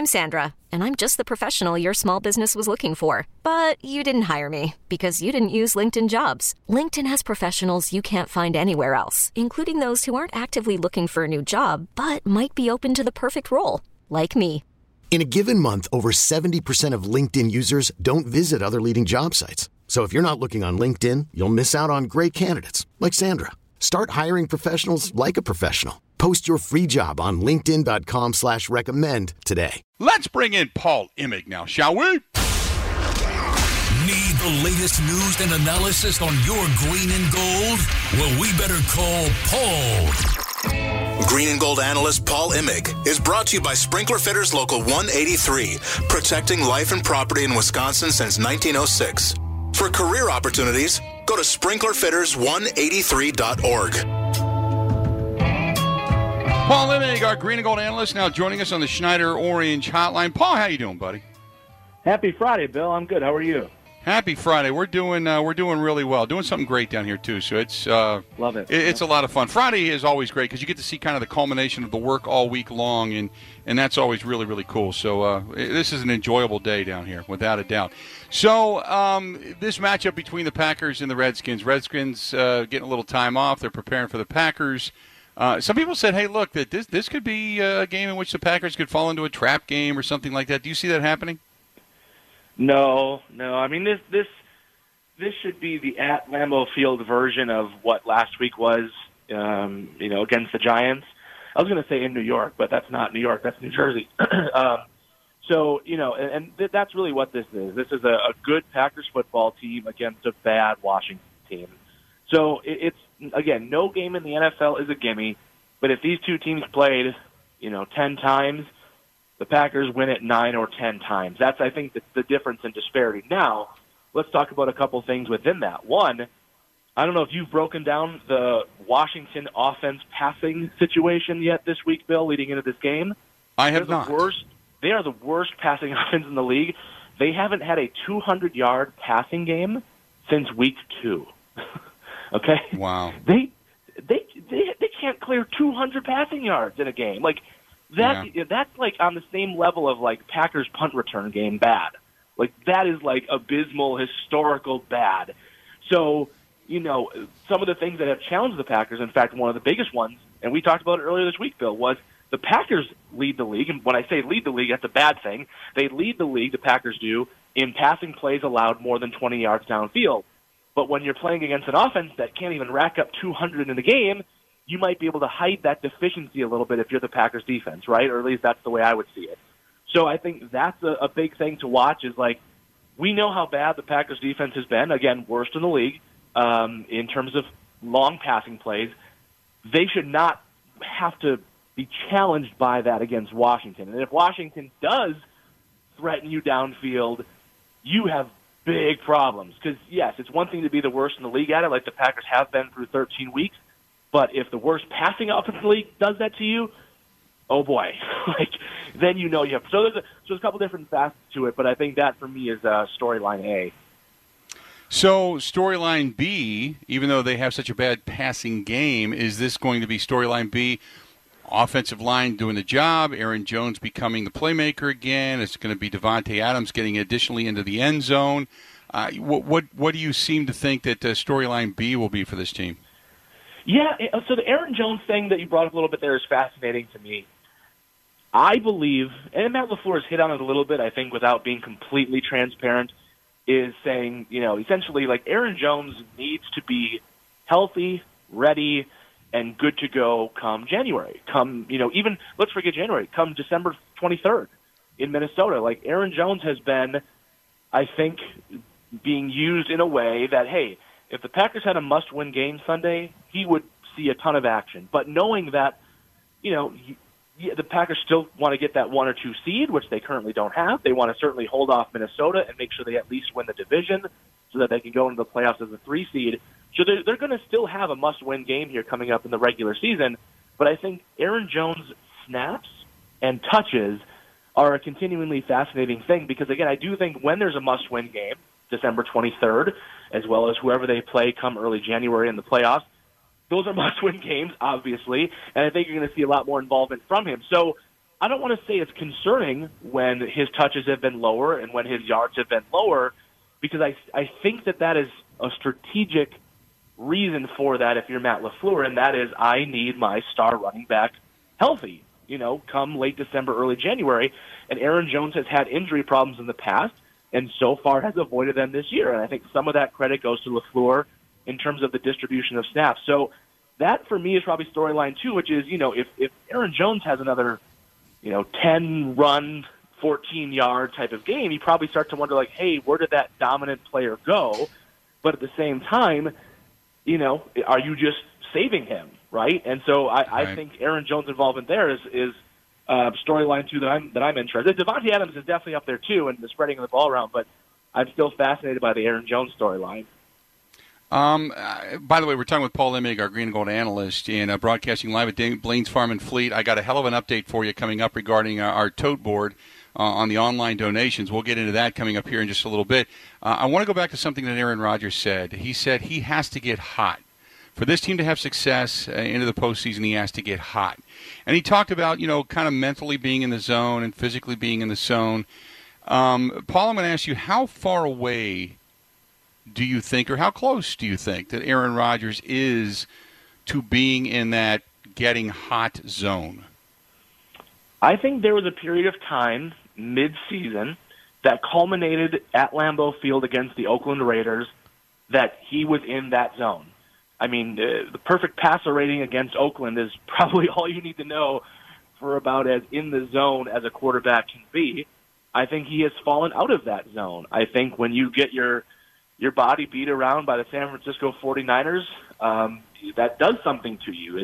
I'm Sandra, and I'm just the professional your small business was looking for. But you didn't hire me because you didn't use LinkedIn Jobs. LinkedIn has professionals you can't find anywhere else, including those who aren't actively looking for a new job, but might be open to the perfect role, like me. In a given month, over 70% of LinkedIn users don't visit other leading job sites. So if you're not looking on LinkedIn, you'll miss out on great candidates like Sandra. Start hiring professionals like a professional. Post your free job on linkedin.com/recommend today. Let's bring in Paul Imig now, shall we? Need the latest news and analysis on your green and gold? Well, we better call Paul. Green and Gold analyst Paul Imig is brought to you by Sprinkler Fitters Local 183, protecting life and property in Wisconsin since 1906. For career opportunities, go to sprinklerfitters183.org. Paul Imig, our Green and Gold analyst, now joining us on the Schneider Orange Hotline. Paul, how you doing, buddy? Happy Friday, Bill. I'm good. How are you? Happy Friday. We're doing really well. Doing something great down here too. So it's love it. It's a lot of fun. Friday is always great because you get to see kind of the culmination of the work all week long, and that's always really, really cool. So this is an enjoyable day down here, without a doubt. So this matchup between the Packers and the Redskins. Redskins getting a little time off. They're preparing for the Packers. Some people said, "Hey, look, that this could be a game in which the Packers could fall into a trap game or something like that." Do you see that happening? No. I mean, this should be the at Lambeau Field version of what last week was, against the Giants. I was going to say in New York, but that's not New York. That's New Jersey. That's really what this is. This is a good Packers football team against a bad Washington team. So it's, again, no game in the NFL is a gimme, but if these two teams played, 10 times, the Packers win it 9 or 10 times. That's, I think, the difference in disparity. Now, let's talk about a couple things within that. One, I don't know if you've broken down the Washington offense passing situation yet this week, Bill, leading into this game. I have not. They are the worst passing offense in the league. They haven't had a 200-yard passing game since week 2. Okay? Wow. They can't clear 200 passing yards in a game. Like, that's like on the same level of like Packers punt return game bad. Like that is like abysmal, historical bad. So, some of the things that have challenged the Packers, in fact, one of the biggest ones, and we talked about it earlier this week, Bill, was the Packers lead the league. And when I say lead the league, that's a bad thing. They lead the league, the Packers do, in passing plays allowed more than 20 yards downfield. But when you're playing against an offense that can't even rack up 200 in a game, you might be able to hide that deficiency a little bit if you're the Packers defense, right? Or at least that's the way I would see it. So I think that's a big thing to watch is, like, we know how bad the Packers defense has been. Again, worst in the league in terms of long passing plays. They should not have to be challenged by that against Washington. And if Washington does threaten you downfield, you have big problems. Because, yes, it's one thing to be the worst in the league at it, like the Packers have been through 13 weeks. But if the worst passing offense in the league does that to you, oh boy, then you have. So there's a couple different facets to it, but I think that for me is storyline A. So storyline B, even though they have such a bad passing game, is this going to be storyline B? Offensive line doing the job, Aaron Jones becoming the playmaker again. It's going to be Devontae Adams getting additionally into the end zone. What do you seem to think that storyline B will be for this team? Yeah, so the Aaron Jones thing that you brought up a little bit there is fascinating to me. I believe, and Matt LaFleur has hit on it a little bit, I think, without being completely transparent, is saying, essentially, like, Aaron Jones needs to be healthy, ready, and good to go come January. Even, let's forget January, come December 23rd in Minnesota. Like, Aaron Jones has been, I think, being used in a way that, hey, if the Packers had a must-win game Sunday, he would see a ton of action. But knowing that, the Packers still want to get that 1 or 2 seed, which they currently don't have. They want to certainly hold off Minnesota and make sure they at least win the division so that they can go into the playoffs as a 3 seed. So they're going to still have a must-win game here coming up in the regular season. But I think Aaron Jones' snaps and touches are a continually fascinating thing because, again, I do think when there's a must-win game, December 23rd, as well as whoever they play come early January in the playoffs, those are must-win games, obviously, and I think you're going to see a lot more involvement from him. So I don't want to say it's concerning when his touches have been lower and when his yards have been lower, because I think that is a strategic reason for that if you're Matt LaFleur, and that is I need my star running back healthy, come late December, early January. And Aaron Jones has had injury problems in the past and so far has avoided them this year. And I think some of that credit goes to LaFleur in terms of the distribution of snaps. So that, for me, is probably storyline 2, which is, if Aaron Jones has another, 10-run, 14-yard type of game, you probably start to wonder, hey, where did that dominant player go? But at the same time, are you just saving him, right? And so I think Aaron Jones' involvement there is storyline 2 that I'm interested in. Davante Adams is definitely up there too, and the spreading of the ball around, but I'm still fascinated by the Aaron Jones storyline. By the way, we're talking with Paul Emig, our Green and Gold analyst, and broadcasting live at Blaine's Farm and Fleet. I got a hell of an update for you coming up regarding our tote board on the online donations. We'll get into that coming up here in just a little bit. I want to go back to something that Aaron Rodgers said. He said he has to get hot. For this team to have success into the postseason, he has to get hot. And he talked about, kind of mentally being in the zone and physically being in the zone. Paul, I'm going to ask you, how far away do you think, or how close do you think, that Aaron Rodgers is to being in that getting hot zone? I think there was a period of time mid-season that culminated at Lambeau Field against the Oakland Raiders that he was in that zone. I mean, the perfect passer rating against Oakland is probably all you need to know for about as in the zone as a quarterback can be. I think he has fallen out of that zone. I think when you get your body beat around by the San Francisco 49ers, that does something to you.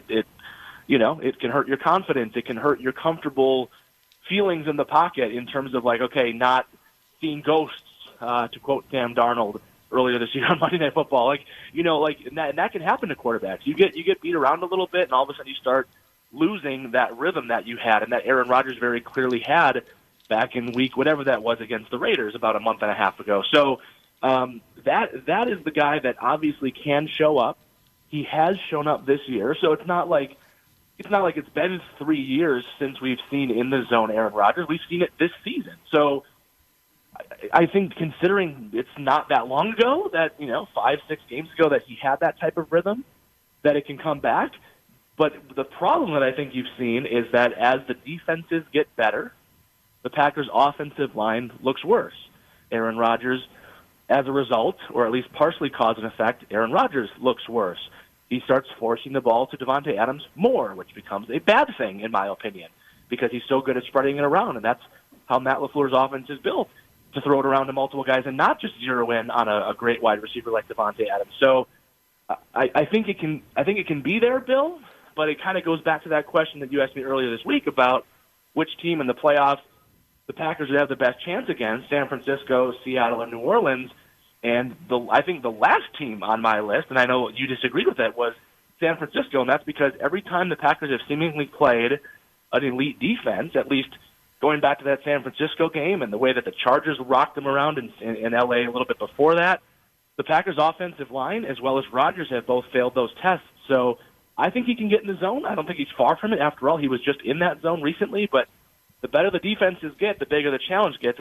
It can hurt your confidence. It can hurt your comfortable feelings in the pocket in terms of not seeing ghosts, to quote Sam Darnold earlier this year on Monday Night Football. And that can happen to quarterbacks. You get beat around a little bit, and all of a sudden you start losing that rhythm that you had and that Aaron Rodgers very clearly had back in week whatever that was against the Raiders about a month and a half ago. So that is the guy that obviously can show up. He has shown up this year, so it's not like it's been 3 years since we've seen in the zone Aaron Rodgers. We've seen it this season. So I think considering it's not that long ago, that 5-6 games ago that he had that type of rhythm, that it can come back. But the problem that I think you've seen is that as the defenses get better, the Packers' offensive line looks worse. Aaron Rodgers, as a result, or at least partially cause and effect, Aaron Rodgers looks worse. He starts forcing the ball to Davante Adams more, which becomes a bad thing, in my opinion, because he's so good at spreading it around, and that's how Matt LaFleur's offense is built, to throw it around to multiple guys and not just zero in on a great wide receiver like Davante Adams. So I think it can be there, Bill, but it kind of goes back to that question that you asked me earlier this week about which team in the playoffs the Packers would have the best chance against, San Francisco, Seattle, and New Orleans. And I think the last team on my list, and I know you disagreed with it, was San Francisco, and that's because every time the Packers have seemingly played an elite defense, at least going back to that San Francisco game and the way that the Chargers rocked them around in L.A. a little bit before that, the Packers' offensive line as well as Rodgers have both failed those tests. So I think he can get in the zone. I don't think he's far from it. After all, he was just in that zone recently, but the better the defenses get, the bigger the challenge gets, and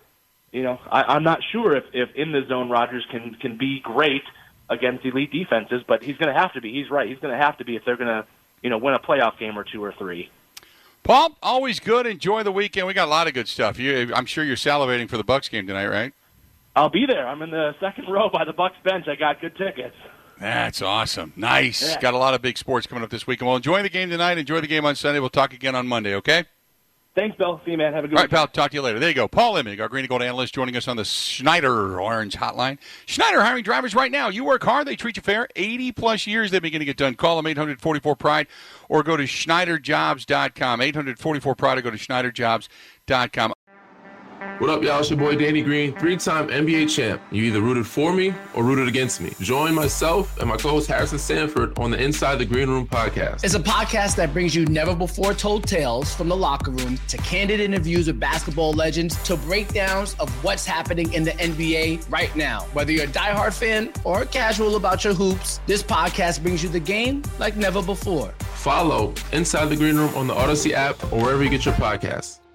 I'm not sure if in the zone Rodgers can be great against elite defenses, but he's going to have to be. He's right. He's going to have to be if they're going to win a playoff game or 2 or 3. Paul, always good. Enjoy the weekend. We got a lot of good stuff. I'm sure you're salivating for the Bucs game tonight, right? I'll be there. I'm in the second row by the Bucs bench. I got good tickets. That's awesome. Nice. Yeah. Got a lot of big sports coming up this weekend. Well, enjoy the game tonight. Enjoy the game on Sunday. We'll talk again on Monday, okay? Thanks, Bill. See you, man. Have a good All right, weekend. pal. Talk to you later. There you go. Paul Emig, our Green and Gold analyst, joining us on the Schneider Orange Hotline. Schneider hiring drivers right now. You work hard. They treat you fair. 80-plus years they've been getting it done. Call them 844-PRIDE or go to SchneiderJobs.com. 844-PRIDE or go to SchneiderJobs.com. What up, y'all? It's your boy Danny Green, 3-time NBA champ. You either rooted for me or rooted against me. Join myself and my co-host Harrison Sanford on the Inside the Green Room podcast. It's a podcast that brings you never-before-told tales from the locker room to candid interviews with basketball legends to breakdowns of what's happening in the NBA right now. Whether you're a diehard fan or casual about your hoops, this podcast brings you the game like never before. Follow Inside the Green Room on the Odyssey app or wherever you get your podcasts.